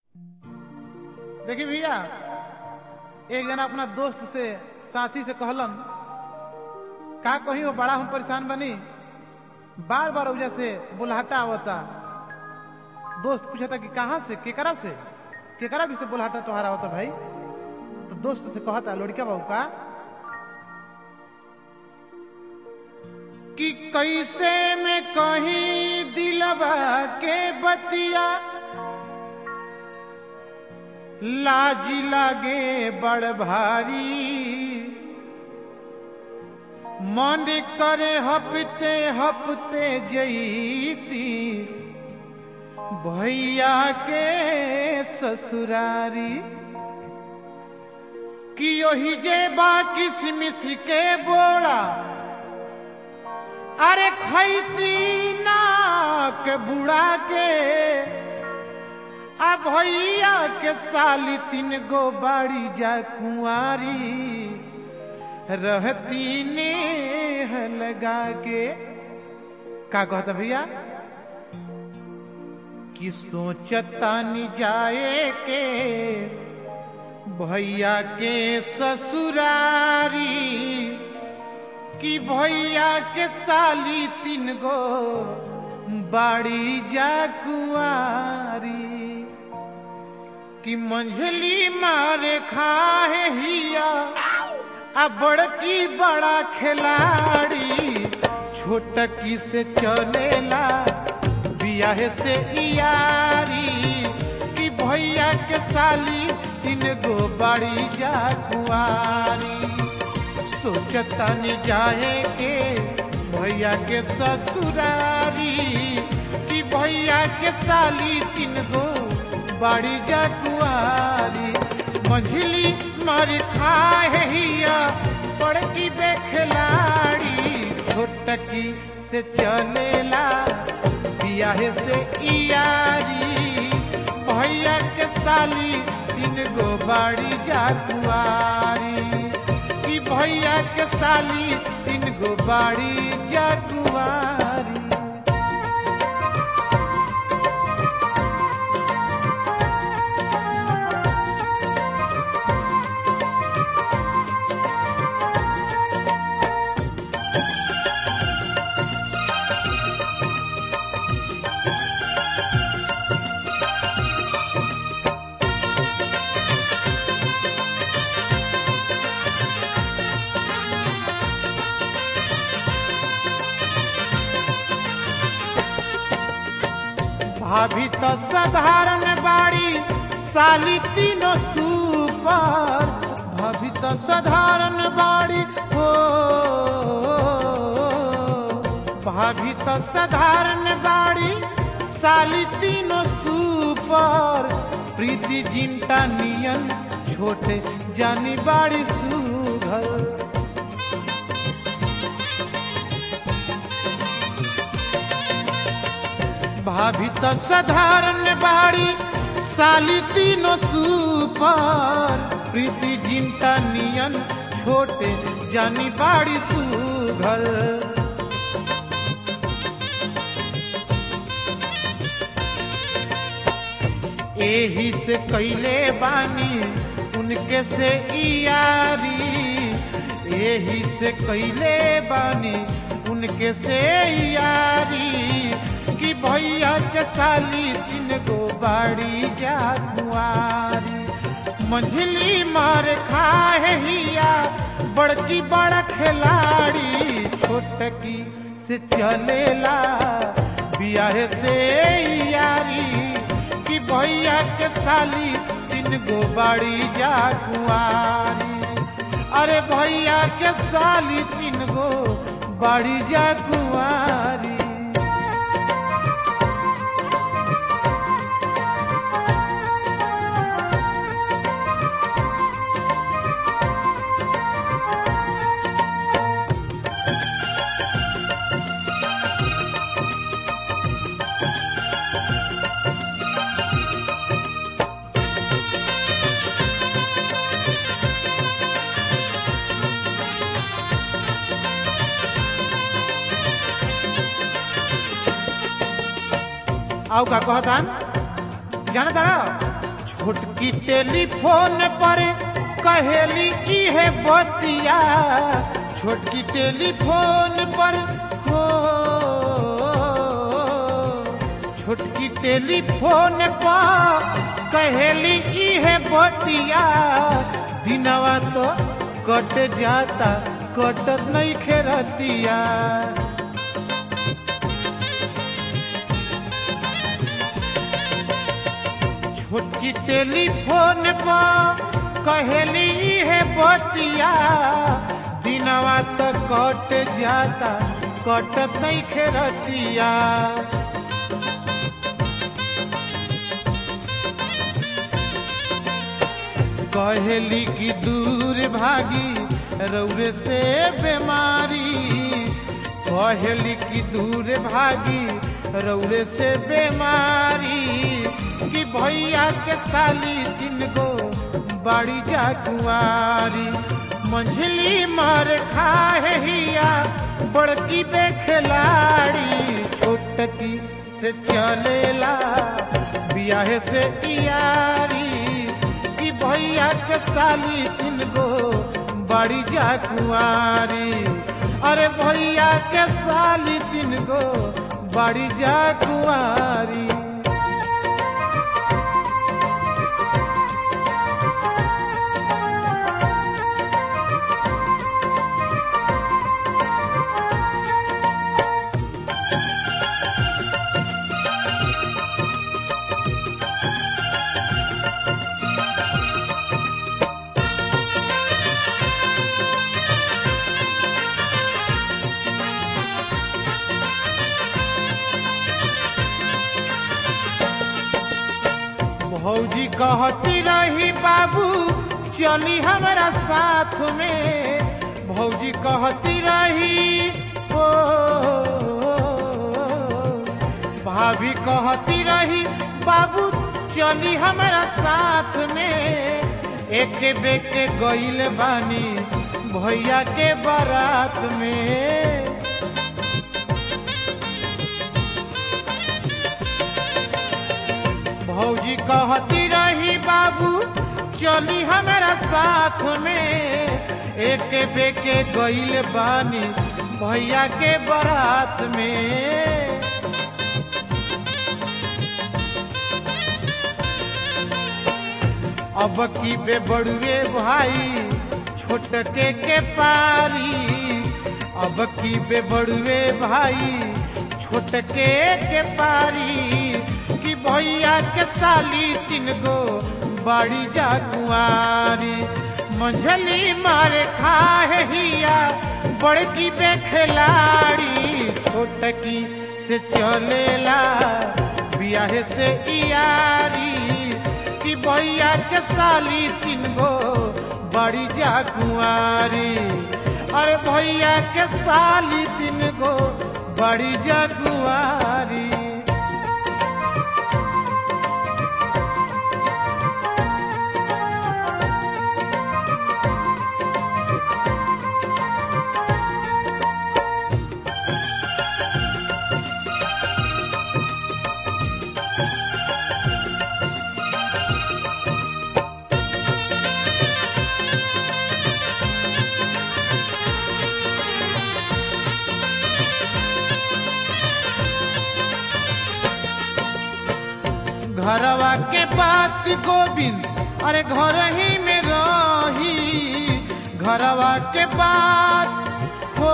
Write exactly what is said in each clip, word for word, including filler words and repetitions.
देखिए भैया, एक जना अपना दोस्त से साथी से कहलन का कहीं वो बड़ा हम परेशान बनी, बार बार वजह से बुलाहटा आवता। दोस्त पूछा था कि कहाँ से, केकरा से, केकरा भी से बुलाहटा तोहारा होता भाई। तो दोस्त से कहता लड़का बाबू का कि कैसे में कहीं दिलवा के बतिया, लाज लागे बड़ भारी, मन करे हपते हपते जईती भैया के ससुरारी, कि ओही जे बा किसमिस के बोड़ा, अरे खैती नाक बुढ़ा के, आ भैया के साली तीन गो बाड़ी जा कुंवारी, रहती नेह लगा के। का कहता भैया कि सोचता नि जाए के भैया के ससुरारी, कि भैया के साली तीन गो बाड़ी जा कुंवारी, कि मंझली मारे खाए हिया आ बड़की बड़ा खिलाड़ी, छोटकी से चलेला बियाह से यारी, कि भैया के साली तीन गो बाड़ी जा कुंवारी, सोचता नि जाए के भैया के ससुरारी, कि भैया के साली तीन गो बाड़ी जा कुंवारी, मंझली मारी खाए हिया बड़की बेखिलाड़ी, छोटकी से चलेला बियाह से यारी, भैया के साली तीन गो बाड़ी जा कुंवारी, कि भैया के साली तीन गो बाड़ी जा कुंवारी। भाभी तो साधारण बाड़ी, साली तीनों सुपर, भाभी तो साधारण बाड़ी हो, भाभी तो साधारण बाड़ी, साली तीनों सुपर, प्रीति जिंटा नियन छोटे जानी बाड़ी सुघर, भाभी तो साधारण बाड़ी, साली तीनों सुपर, प्रीति जिंटा नियन छोटे जानी बाड़ी सुघर, एही से कैले बानी उनके से यारी, एही से कैले बानी उनके से यारी, कि भैया के साली तीन गो बाड़ी जा कुंवारी, मंझली मार खाए हिया बड़की बड़ा खिलाड़ी, छोटकी से चलेला बियाह से यारी, कि भैया के साली तीन गो बाड़ी जा कुंवारी, अरे भैया के साली तीन गो बाड़ी जा कुंवारी। आओ का कहता जाना तारा छोटकी टेलीफोन पर कहेली की है बतिया, छोटकी टेलीफोन पर हो, छोटकी टेलीफोन पर कहेली की है बतिया, दिनवा तो कट जाता कटत नहीं खेरतिया। छोटकी टेलीफोन पर कहेली है बतिया, दिनवा तो कट जाता कटत नहीं खेरतिया। कहेली की दूर भागी रौरे से बीमारी, कहेली की दूर भागी रौरे से बीमारी, कि भैया के साली तीन गो बाड़ी जा कुंवारी। मंझली मार खाए हिया बड़की बे खिलाड़ी, छोटकी से चलेला बियाहे से यारी, कि भैया के साली तीन गो बाड़ी जा कुंवारी। अरे भैया के साली तीन गो बाड़ी जा कुंवारी। भौजी कहती रही बाबू चली हमारा साथ में, भौजी कहती रही हो, भाभी कहती रही बाबू चली हमारा साथ में, एक बेके गईल बानी भैया के बारात में। भौजी कहती रही बाबू चली हमारा साथ में, एक बेके गईल बानी भैया के बारात में। अब की बे बड़ुए भाई छोटके के पारी, अब की बे बड़ुए भाई छोटके के पारी, कि भैया के साली तीन गो बाड़ी जा कुंवारी। मंझली मारे खाए हिया बड़की बे खिलाड़ी, छोटकी से चलेला बियाहे से यारी, कि भैया के साली तीन गो बाड़ी जा कुंवारी। अरे भैया के साली तीन गो बाड़ी जा कुंवारी। घरवा के बात गोविंद अरे घर ही में रही, घरवा के बात हो,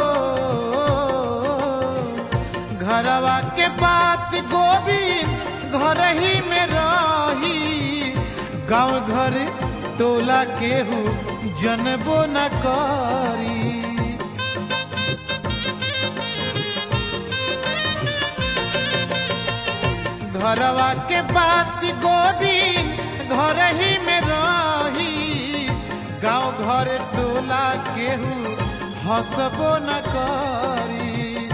घरवा के बात गोविंद घर ही में रही, गांव घर टोला केहू जनबो न करी। घरवा के बात गोविंद घर ही में रही, गांव घर टोला केहू हंसबो न करी।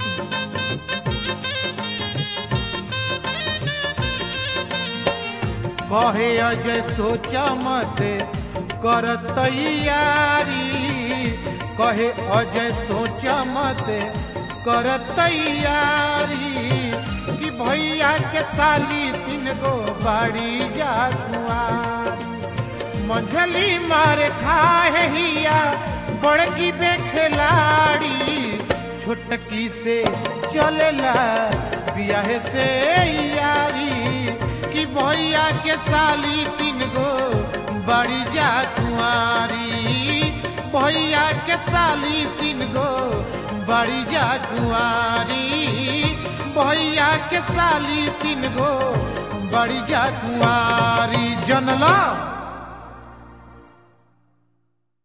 कहे अजय सोचा मत कर तैयारी, कहे अजय सोचा मत कर तैयारी, कि भैया के साली तीन गो बड़ी जा कुंवारी मंझली मारे खाए हिया बड़की बेखिलाड़ी छोटकी से चलेला बियाह से यारी कि भैया के साली तीन गो बड़ी जा कुंवारी भैया के साली तीन गो बड़ी जा कुंवारी भैया के साली तीन गो बड़ी जा कुंवारी जनला।